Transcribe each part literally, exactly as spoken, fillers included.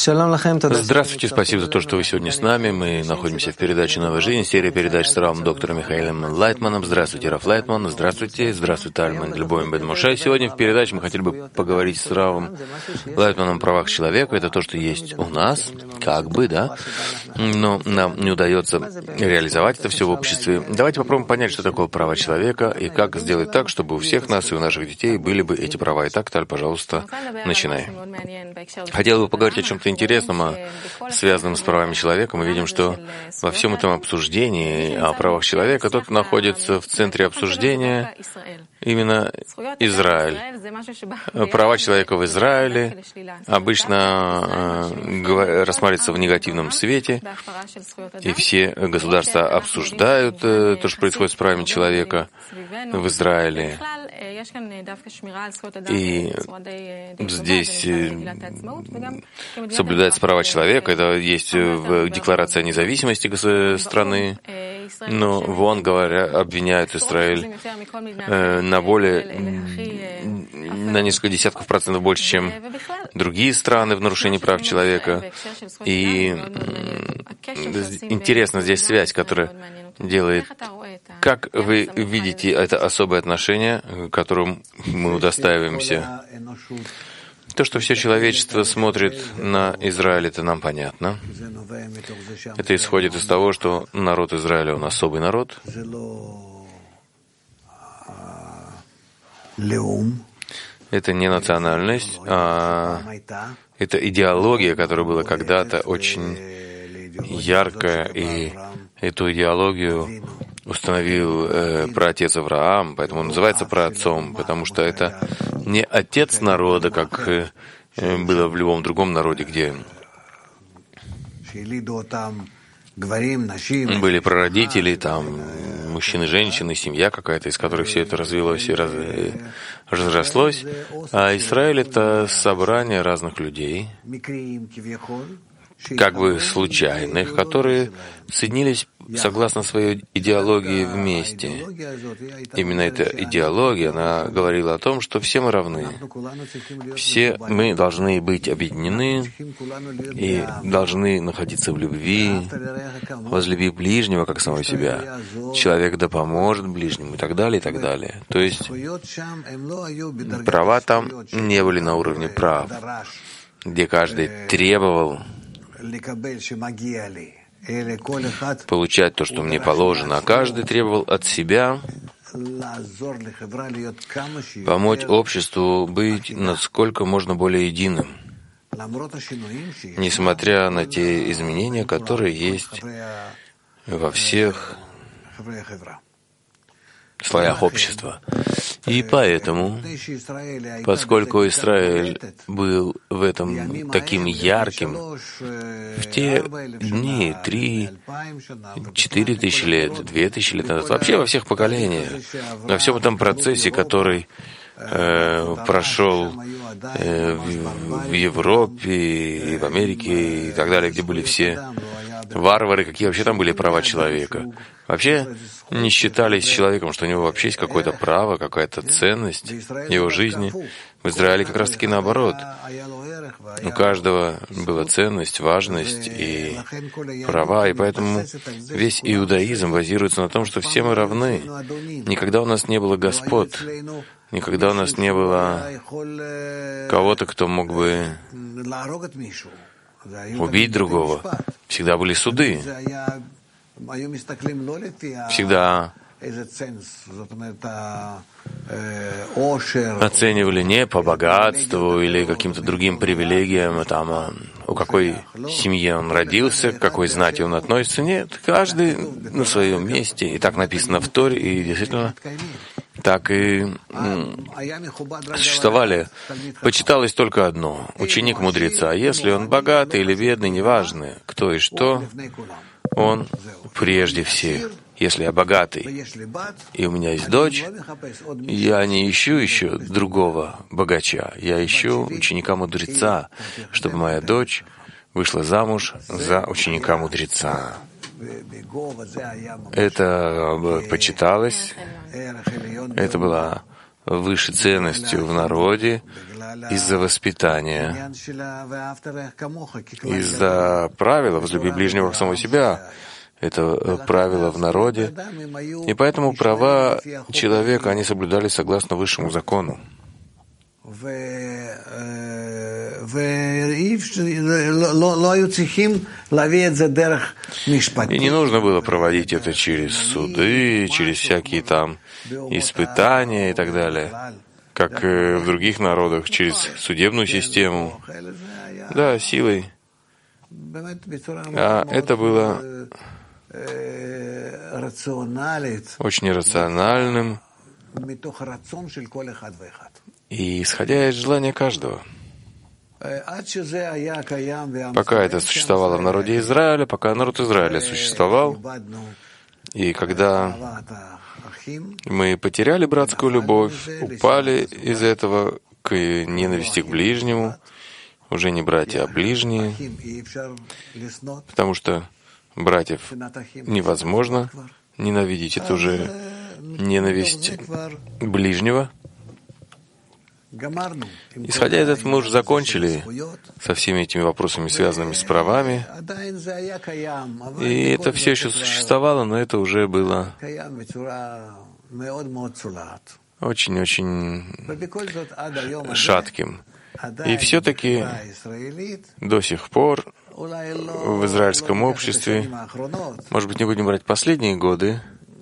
Здравствуйте, спасибо за то, что вы сегодня с нами. Мы находимся в передаче «Новая жизнь», серия передач с Равом доктором Михаилом Лайтманом. Здравствуйте, Рав Лайтман. Здравствуйте, здравствуйте, Альман Любовь Бен Моше. Сегодня в передаче мы хотели бы поговорить с Равом Лайтманом о правах человека. Это то, что есть у нас, как бы, да, но нам не удается реализовать это все в обществе. Давайте попробуем понять, что такое права человека и как сделать так, чтобы у всех нас и у наших детей были бы эти права. Итак, Таль, пожалуйста, начинай. Хотел бы поговорить о чем-то интересном, связанном с правами человека. Мы видим, что во всем этом обсуждении о правах человека тот, кто находится в центре обсуждения, именно Израиль. Права человека в Израиле обычно э, рассматриваются в негативном свете, и все государства обсуждают э, то, что происходит с правами человека в Израиле. И здесь соблюдается права человека, это есть в Декларации о независимости страны, но вон, говоря, обвиняют Израиль э, на более, на несколько десятков процентов больше, чем другие страны в нарушении прав человека. И интересна здесь связь, которая делает. Как вы видите это особое отношение, которым мы удостаиваемся? То, что все человечество смотрит на Израиль, это нам понятно. Это исходит из того, что народ Израиля, он особый народ. Это не национальность, а это идеология, которая была когда-то очень яркая, и эту идеологию установил э, праотец Авраам, поэтому он называется праотцом, потому что это не отец народа, как э, было в любом другом народе, где были прародители, там мужчины, женщины, семья какая-то, из которой все это развилось и раз, разрослось. А Израиль — это собрание разных людей, как бы случайных, которые соединились согласно своей идеологии вместе. Именно эта идеология, она говорила о том, что все мы равны. Все мы должны быть объединены и должны находиться в любви, возлюби ближнего, как самого себя. Человек да поможет ближнему и так далее, и так далее. То есть права там не были на уровне прав, где каждый требовал получать то, что мне положено, а каждый требовал от себя помочь обществу быть насколько можно более единым, несмотря на те изменения, которые есть во всех слоях общества. И поэтому, поскольку Израиль был в этом таким ярким, в те дни, три, четыре тысячи лет, две тысячи лет назад, вообще во всех поколениях, во всем этом процессе, который э, прошел э, в, в Европе и в Америке и так далее, где были все варвары, какие вообще там были права человека. Вообще не считались человеком, что у него вообще есть какое-то право, какая-то ценность его жизни. В Израиле как раз-таки наоборот. У каждого была ценность, важность и права, и поэтому весь иудаизм базируется на том, что все мы равны. Никогда у нас не было господ, никогда у нас не было кого-то, кто мог бы убить другого. Всегда были суды. Всегда оценивали не по богатству или каким-то другим привилегиям, там, у какой семьи он родился, к какой знати он относится. Нет, каждый на своем месте. И так написано в Торе, и действительно так и существовали. Почиталось только одно — ученик мудреца. Если он богатый или бедный, неважно, кто и что, он прежде всех. Если я богатый, и у меня есть дочь, я не ищу еще другого богача. Я ищу ученика-мудреца, чтобы моя дочь вышла замуж за ученика-мудреца. Это почиталось, это была высшей ценностью в народе из-за воспитания, из-за правила «возлюби ближнего как самого себя». Это правило в народе. И поэтому права человека, они соблюдались согласно высшему закону. И не нужно было проводить это через суды, через всякие там испытания и так далее, как в других народах, через судебную систему. Да, силой. А это было очень рациональным и исходя из желания каждого. Пока это существовало в народе Израиля, пока народ Израиля существовал, и когда мы потеряли братскую любовь, упали из этого к ненависти к ближнему, уже не братья, а ближние, потому что братьев невозможно ненавидеть, это уже ненависть ближнего. Исходя из этого, мы уже закончили со всеми этими вопросами, связанными с правами. И это все еще существовало, но это уже было очень-очень шатким. И все-таки до сих пор в израильском обществе, может быть, не будем брать последние годы,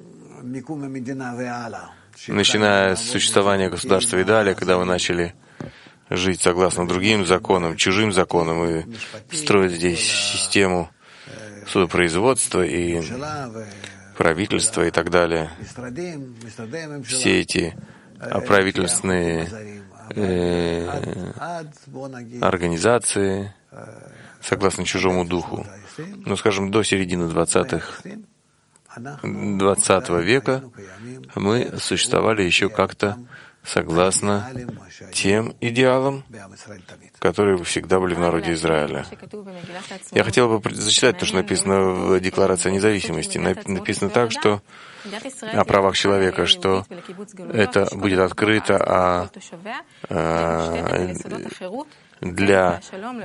начиная с существования государства и далее, когда мы начали жить согласно другим законам, чужим законам, и строить здесь систему судопроизводства и правительства и так далее. Все эти правительственные э, организации согласно чужому духу. Ну, скажем, до середины двадцатых двадцатого века мы существовали еще как-то согласно тем идеалам, которые всегда были в народе Израиля. Я хотел бы зачитать то, что написано в Декларации о независимости. Написано так, что о правах человека, что это будет открыто а, а, для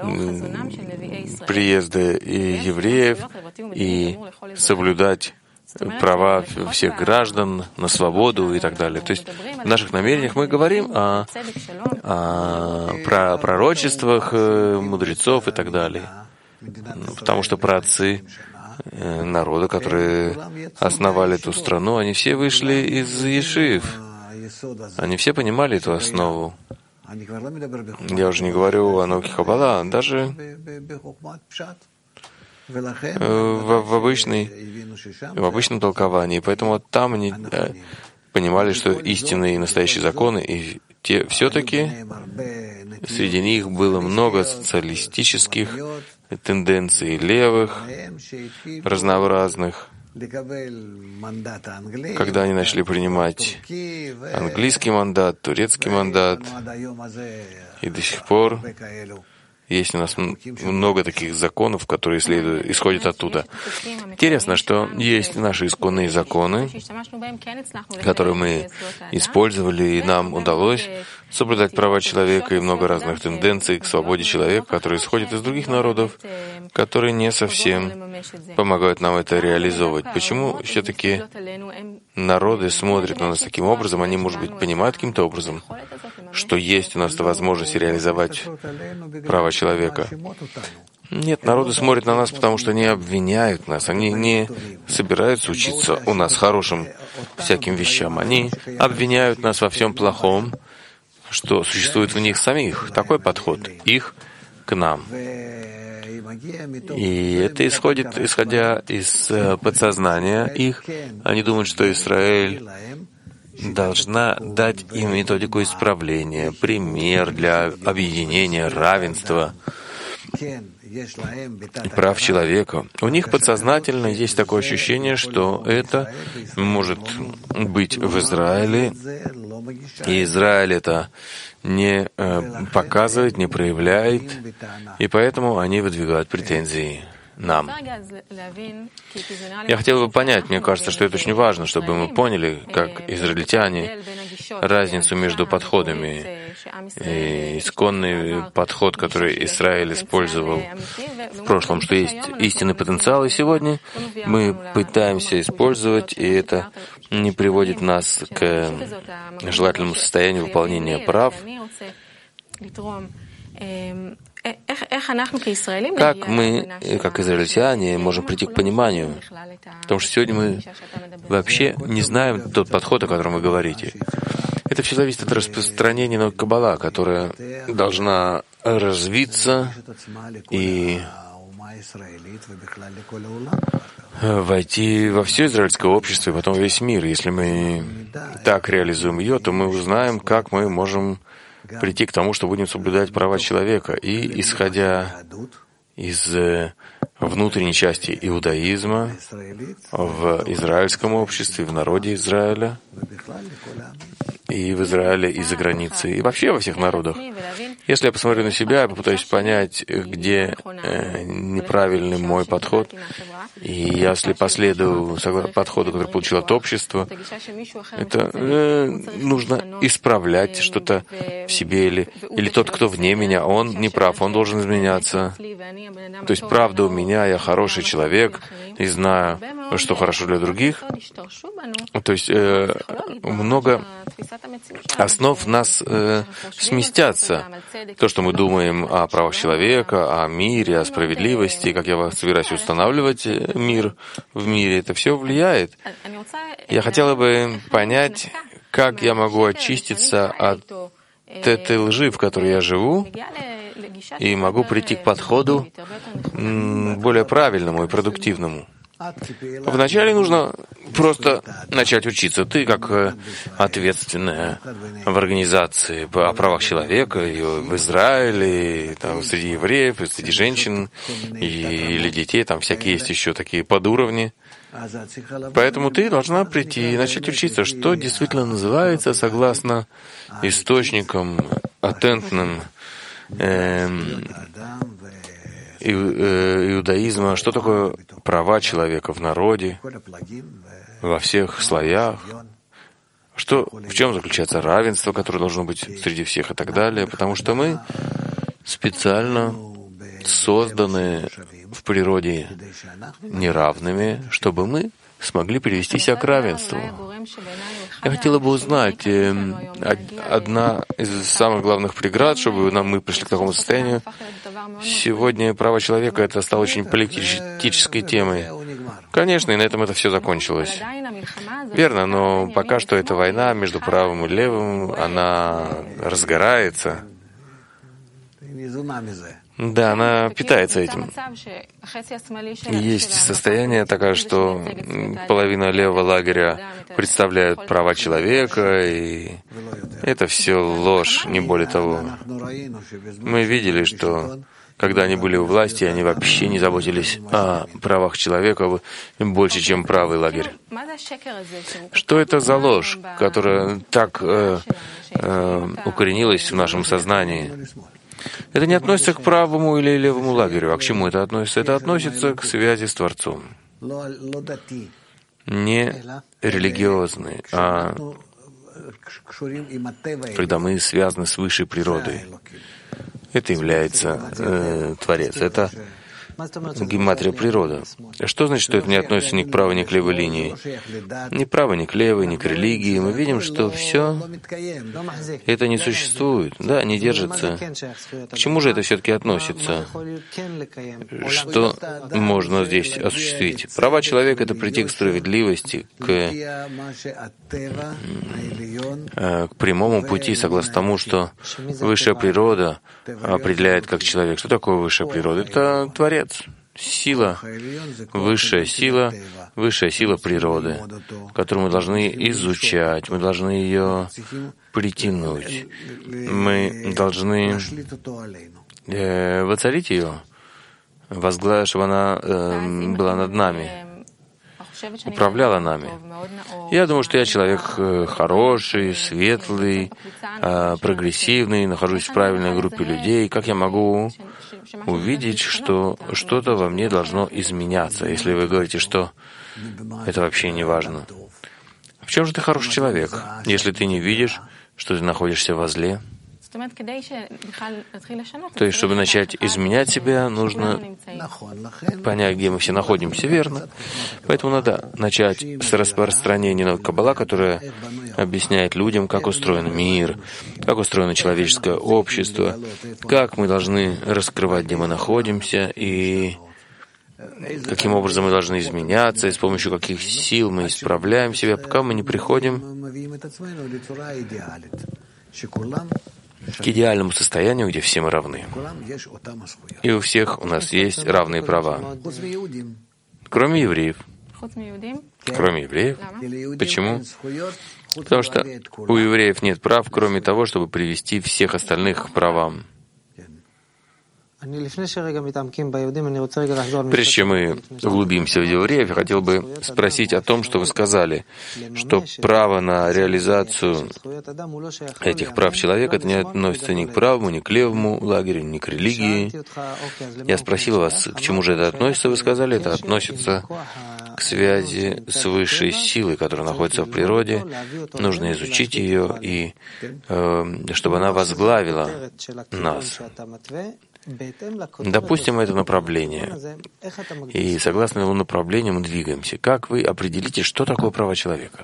приезда и евреев и соблюдать права всех граждан на свободу и так далее. То есть в наших намерениях мы говорим о, о про пророчествах мудрецов и так далее. Потому что праотцы народа, которые основали эту страну, они все вышли из ешив. Они все понимали эту основу. Я уже не говорю о науке Каббала, даже в, в, обычной, в обычном толковании. Поэтому там они понимали, что истинные и настоящие законы, и те, все-таки среди них было много социалистических тенденций, левых, разнообразных, когда они начали принимать английский мандат, турецкий мандат, и до сих пор есть у нас много таких законов, которые следуют, исходят оттуда. Интересно, что есть наши исконные законы, которые мы использовали, и нам удалось соблюдать права человека и много разных тенденций к свободе человека, которые исходят из других народов, которые не совсем помогают нам это реализовывать. Почему все-таки народы смотрят на нас таким образом? Они, может быть, понимают каким-то образом, что есть у нас возможность реализовать права человека. Нет, народы смотрят на нас, потому что они обвиняют нас. Они не собираются учиться у нас хорошим всяким вещам. Они обвиняют нас во всем плохом, что существует в них самих. Такой подход их к нам. И это исходит, исходя из подсознания их. Они думают, что Израиль должна дать им методику исправления, пример для объединения, равенства, прав человека. У них подсознательно есть такое ощущение, что это может быть в Израиле, и Израиль это не э, показывает, не проявляет, и поэтому они выдвигают претензии нам. Я хотел бы понять, мне кажется, что это очень важно, чтобы мы поняли, как израильтяне, разницу между подходами. И исконный подход, который Израиль использовал в прошлом, что есть истинный потенциал, и сегодня мы пытаемся использовать, и это не приводит нас к желательному состоянию выполнения прав. Как мы, как израильтяне, можем прийти к пониманию? Потому что сегодня мы вообще не знаем тот подход, о котором вы говорите. Это все зависит от распространения науки Каббала, которая должна развиться и войти во все израильское общество и потом весь мир. Если мы так реализуем ее, то мы узнаем, как мы можем прийти к тому, что будем соблюдать права человека. И, исходя из внутренней части иудаизма в израильском обществе, в народе Израиля, и в Израиле, и за границей, и вообще во всех народах. Если я посмотрю на себя, я попытаюсь понять, где э, неправильный мой подход, и если последую подходу, который получил от общества, это э, нужно исправлять что-то в себе, или, или тот, кто вне меня, он не прав, он должен изменяться. То есть правда у меня, я хороший человек, и знаю, что хорошо для других. То есть э, много основ нас э, сместятся. То, что мы думаем о правах человека, о мире, о справедливости, как я собираюсь устанавливать мир в мире, это все влияет. Я хотела бы понять, как я могу очиститься от этой лжи, в которой я живу, и могу прийти к подходу более правильному и продуктивному. Вначале нужно просто начать учиться. Ты, как ответственная в организации о правах человека, и в Израиле, и там, среди евреев, и среди женщин, и, или детей, там всякие есть еще такие подуровни. Поэтому ты должна прийти и начать учиться, что действительно называется, согласно источникам, атентным, эм, иудаизма, что такое права человека в народе, во всех слоях, что, в чем заключается равенство, которое должно быть среди всех и так далее, потому что мы специально созданы в природе неравными, чтобы мы смогли привести себя к равенству. Я хотела бы узнать, э, одна из самых главных преград, чтобы нам, мы пришли к такому состоянию, сегодня право человека это стало очень политической темой. Конечно, и на этом это все закончилось. Верно, но пока что эта война между правым и левым, она разгорается. Да, она питается этим. Есть состояние такое, что половина левого лагеря представляют права человека, и это все ложь, не более того. Мы видели, что когда они были у власти, они вообще не заботились о правах человека больше, чем правый лагерь. Что это за ложь, которая так э, э, укоренилась в нашем сознании? Это не относится к правому или левому лагерю. А к чему это относится? Это относится к связи с Творцом. Не религиозный, а когда мы связаны с высшей природой. Это является э, Творец. Это гематрия природа. Что значит, что это не относится ни к правой, ни к левой линии? Ни правой, ни к левой, ни к религии. Мы видим, что все это не существует, да, не держится. К чему же это все-таки относится? Что можно здесь осуществить? Права человека — это прийти к справедливости, к, к прямому пути, согласно тому, что высшая природа определяет как человек. Что такое высшая природа? Это Творец. Сила, высшая сила, высшая сила природы, которую мы должны изучать, мы должны ее притянуть, мы должны э, воцарить ее, возглавить, чтобы она э, была над нами, управляла нами. Я думаю, что я человек хороший, светлый, прогрессивный, нахожусь в правильной группе людей. Как я могу увидеть, что что-то во мне должно изменяться, если вы говорите, что это вообще не важно? В чем же ты хороший человек, если ты не видишь, что ты находишься во зле? То есть, чтобы начать изменять себя, нужно понять, где мы все находимся, верно? Поэтому надо начать с распространения Каббала, которая объясняет людям, как устроен мир, как устроено человеческое общество, как мы должны раскрывать, где мы находимся, и каким образом мы должны изменяться, и с помощью каких сил мы исправляем себя, пока мы не приходим к идеальному состоянию, где все мы равны. И у всех у нас есть равные права. Кроме евреев. Кроме евреев. Почему? Потому что у евреев нет прав, кроме того, чтобы привести всех остальных к правам. Прежде чем мы углубимся в евреев, я хотел бы спросить о том, что вы сказали, что право на реализацию этих прав человека это не относится ни к правому, ни к левому лагерю, ни к религии. Я спросил вас, к чему же это относится, вы сказали, это относится к связи с высшей силой, которая находится в природе. Нужно изучить ее, и э, чтобы она возглавила нас. Допустим, это направление. И согласно его направлению мы двигаемся. Как вы определите, что такое право человека?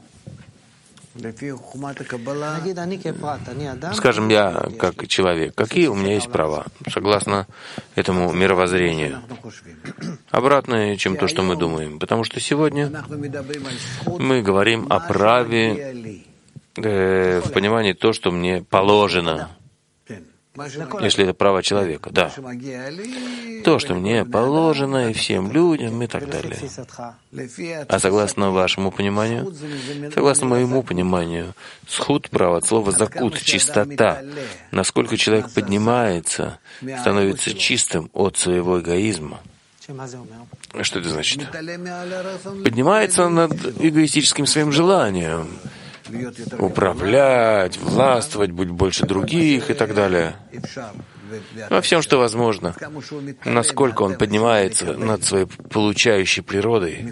Скажем, я как человек, какие у меня есть права, согласно этому мировоззрению? Обратное, чем то, что мы думаем. Потому что сегодня мы говорим о праве э, в понимании то, что мне положено. Если это право человека, да. То, что мне положено, и всем людям, и так далее. А согласно вашему пониманию, согласно моему пониманию, схуд право от слова закут, чистота. Насколько человек поднимается, становится чистым от своего эгоизма. Что это значит? Поднимается над эгоистическим своим желанием. Управлять, властвовать, быть больше других и так далее. Во всем, что возможно. Насколько он поднимается над своей получающей природой.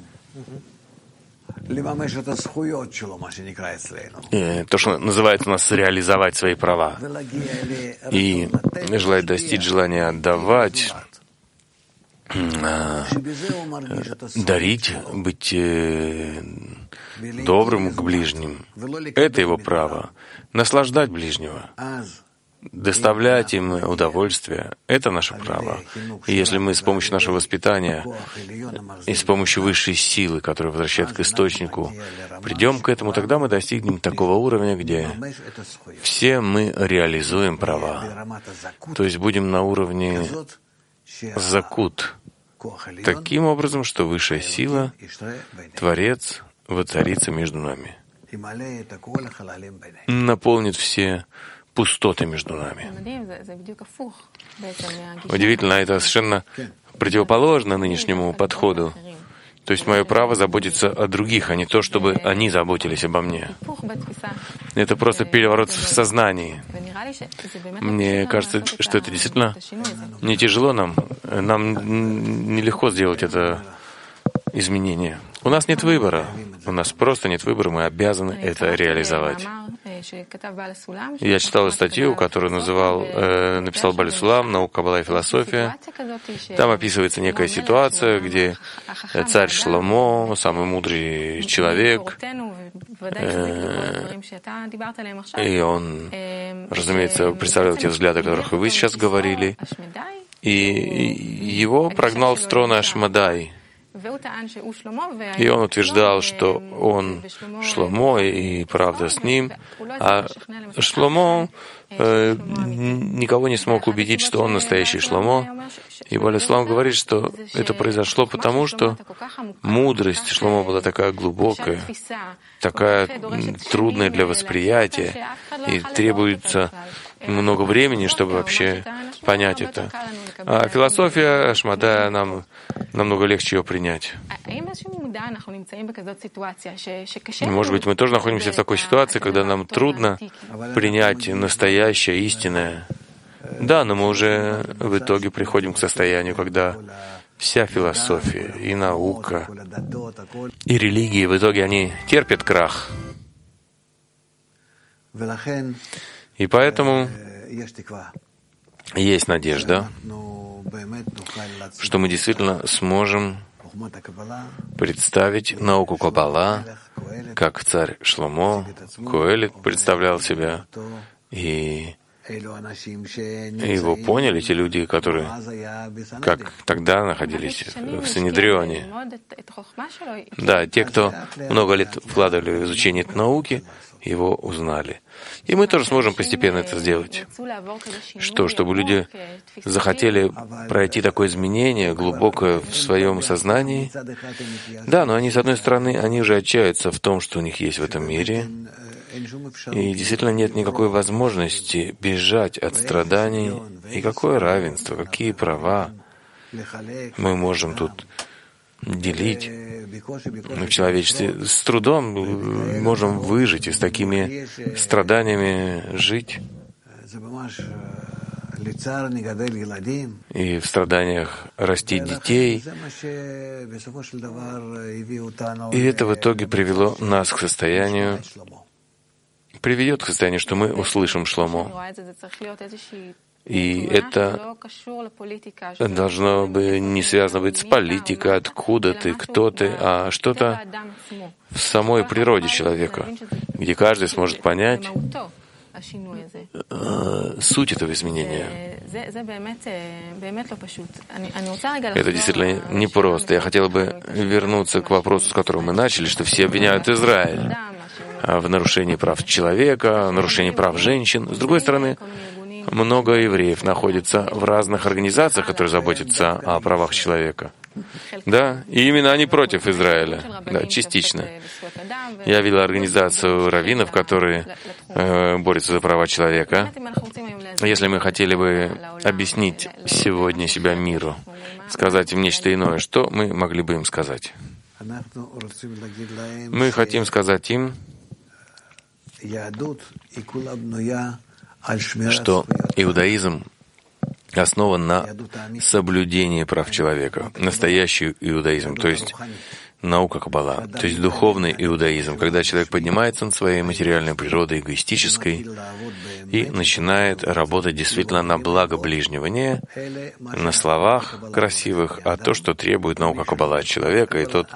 И то, что называется у нас реализовать свои права. И желает достичь желания отдавать, дарить, быть добрым к ближним. Это его право. Наслаждать ближнего, доставлять им удовольствие — это наше право. И если мы с помощью нашего воспитания и с помощью высшей силы, которая возвращает к источнику, придем к этому, тогда мы достигнем такого уровня, где все мы реализуем права. То есть будем на уровне закут, таким образом, что высшая сила, Творец, воцарится между нами, наполнит все пустоты между нами. Удивительно, это совершенно противоположно нынешнему подходу. То есть мое право заботиться о других, а не то, чтобы они заботились обо мне. Это просто переворот в сознании. Мне кажется, что это действительно не тяжело нам. Нам нелегко сделать это изменение. У нас нет выбора. У нас просто нет выбора, мы обязаны это реализовать. Я читал статью, которую называл, э, написал Бааль Сулам «Наука Каббала и философия». Там описывается некая ситуация, где царь Шломо, самый мудрый человек, э, и он, разумеется, представлял те взгляды, о которых вы сейчас говорили, и его прогнал с трона Ашмадай. И он утверждал, что он Шломо, и правда с ним, а Шломо э, никого не смог убедить, что он настоящий Шломо. И Бааль Сулам говорит, что это произошло потому, что мудрость Шломо была такая глубокая, такая трудная для восприятия, и требуется много времени, чтобы вообще понять это. А философия Ашмадая нам намного легче ее принять. Может быть, мы тоже находимся в такой ситуации, когда нам трудно принять настоящее, истинное. Да, но мы уже в итоге приходим к состоянию, когда вся философия, и наука, и религии, в итоге они терпят крах. И поэтому есть надежда, что мы действительно сможем представить науку Каббала, как царь Шломо, Коэлет представлял себя, и его поняли те люди, которые, как тогда находились в Синедрионе. Да, те, кто много лет вкладывали в изучение этой науки, его узнали. И мы тоже сможем постепенно это сделать. Что, чтобы люди захотели пройти такое изменение глубокое в своем сознании. Да, но они, с одной стороны, они уже отчаются в том, что у них есть в этом мире. И действительно нет никакой возможности бежать от страданий. И какое равенство, какие права мы можем тут делить в человечестве. С трудом можем выжить и с такими страданиями жить. И в страданиях растить детей. И это в итоге привело нас к состоянию, приведет к состоянию, что мы услышим Шломо. И это должно бы не связано быть с политикой, откуда ты, кто ты, а что-то в самой природе человека, где каждый сможет понять э, суть этого изменения. Это действительно непросто. Я хотел бы вернуться к вопросу, с которого мы начали, что все обвиняют Израиль в нарушении прав человека, в нарушении прав женщин. С другой стороны, много евреев находятся в разных организациях, которые заботятся о правах человека. Да, и именно они против Израиля. Да, частично. Я видел организацию раввинов, которые э, борются за права человека. Если мы хотели бы объяснить сегодня себя миру, сказать им нечто иное, что мы могли бы им сказать? Мы хотим сказать им, что иудаизм основан на соблюдении прав человека. Настоящий иудаизм, то есть наука Каббала, то есть духовный иудаизм, когда человек поднимается над своей материальной природой, эгоистической, и начинает работать действительно на благо ближнего, не на словах красивых, а то, что требует наука Каббала от человека. И тот,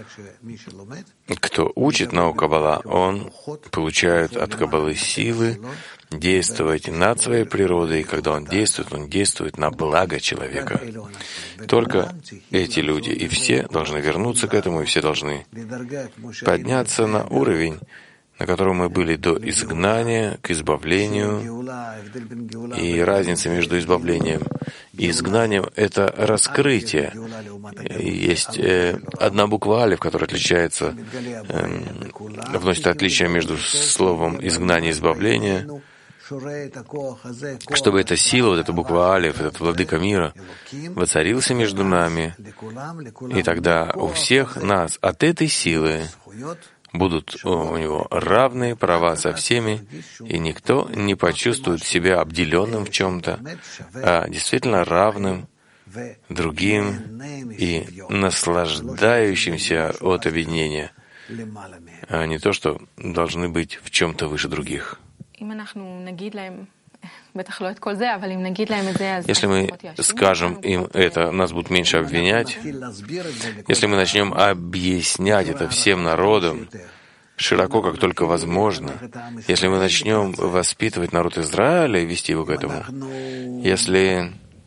кто учит науку Каббала, он получает от Каббалы силы действовать над своей природой, и когда он действует, он действует на благо человека. Только эти люди, и все должны вернуться к этому, и все должны подняться на уровень, на котором мы были до изгнания, к избавлению. И разница между избавлением и изгнанием — это раскрытие. Есть э, одна буква алиф, которая отличается, э, вносит отличие между словом изгнание и избавление. Чтобы эта сила, вот эта буква алиф, этот владыка мира, воцарился между нами, и тогда у всех нас от этой силы будут у него равные права со всеми, и никто не почувствует себя обделенным в чем-то, а действительно равным другим и наслаждающимся от объединения, а не то, что должны быть в чем-то выше других. Если мы скажем им это, нас будут меньше обвинять. Если мы начнем объяснять это всем народам, широко, как только возможно, если мы начнем воспитывать народ Израиля и вести его к этому, если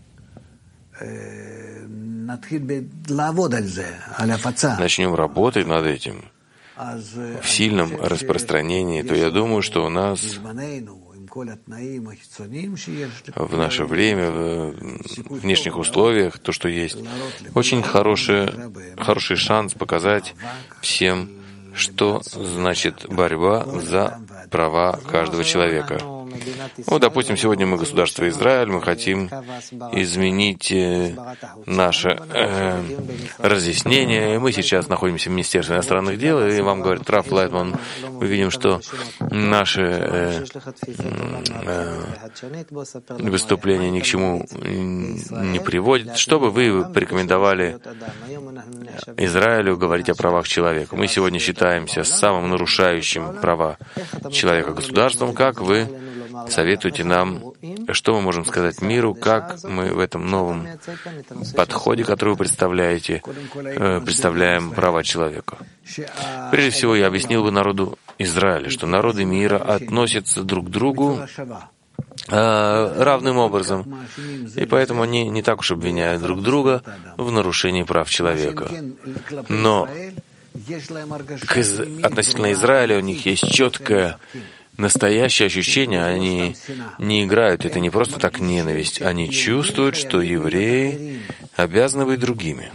начнем работать над этим в сильном распространении, то я думаю, что у нас в наше время, в внешних условиях, то, что есть, очень хороший, хороший шанс показать всем, что значит борьба за права каждого человека. Ну, допустим, сегодня мы государство Израиль, мы хотим изменить наше э, разъяснение. Мы сейчас находимся в Министерстве иностранных дел, и вам говорит Раф Лайтман, мы видим, что наши э, э, выступления ни к чему не приводят. Что бы вы порекомендовали Израилю говорить о правах человека? Мы сегодня считаемся самым нарушающим права человека государством. Как вы советуете нам, что мы можем сказать миру, как мы в этом новом подходе, который вы представляете, представляем права человека? Прежде всего, я объяснил бы народу Израиля, что народы мира относятся друг к другу равным образом, и поэтому они не так уж обвиняют друг друга в нарушении прав человека. Но к из... относительно Израиля у них есть четкое, настоящее ощущение, они не играют, это не просто так ненависть, они чувствуют, что евреи обязаны быть другими,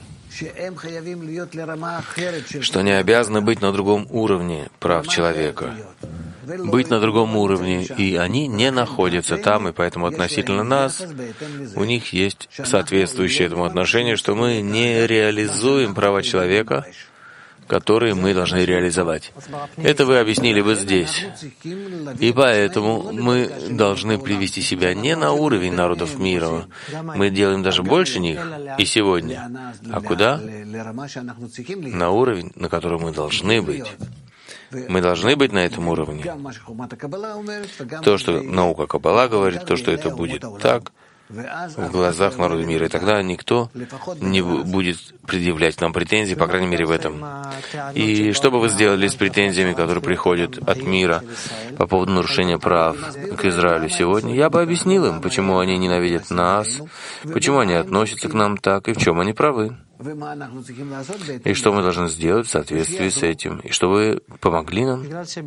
что они обязаны быть на другом уровне прав человека, быть на другом уровне, и они не находятся там, и поэтому относительно нас у них есть соответствующее этому отношение, что мы не реализуем права человека, которые мы должны реализовать. Это вы объяснили бы здесь. И поэтому мы должны привести себя не на уровень народов мира. Мы делаем даже больше них и сегодня. А куда? На уровень, на котором мы должны быть. Мы должны быть на этом уровне. То, что наука Каббала говорит, то, что это будет так в глазах народа мира. И тогда никто не будет предъявлять нам претензий, по крайней мере, в этом. И что бы вы сделали с претензиями, которые приходят от мира по поводу нарушения прав к Израилю сегодня? Я бы объяснил им, почему они ненавидят нас, почему они относятся к нам так, и в чем они правы. И что мы должны сделать в соответствии с этим, и что вы помогли нам.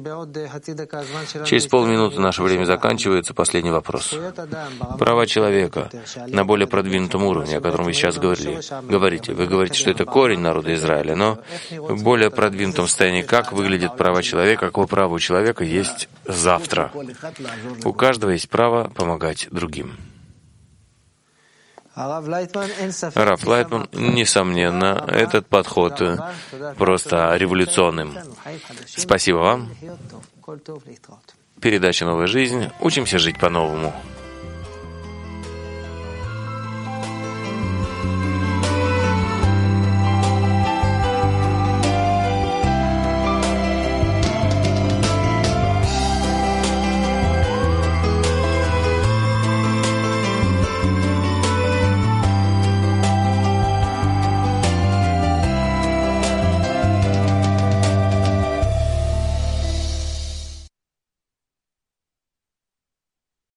Через полминуты наше время заканчивается. Последний вопрос. Права человека на более продвинутом уровне, о котором вы сейчас говорили. Говорите. Вы говорите, что это корень народа Израиля, но в более продвинутом состоянии, как выглядят права человека, какое право у человека есть завтра. У каждого есть право помогать другим. Раф Лайтман, несомненно, этот подход просто революционным. Спасибо вам. Передача «Новая жизнь». Учимся жить по-новому.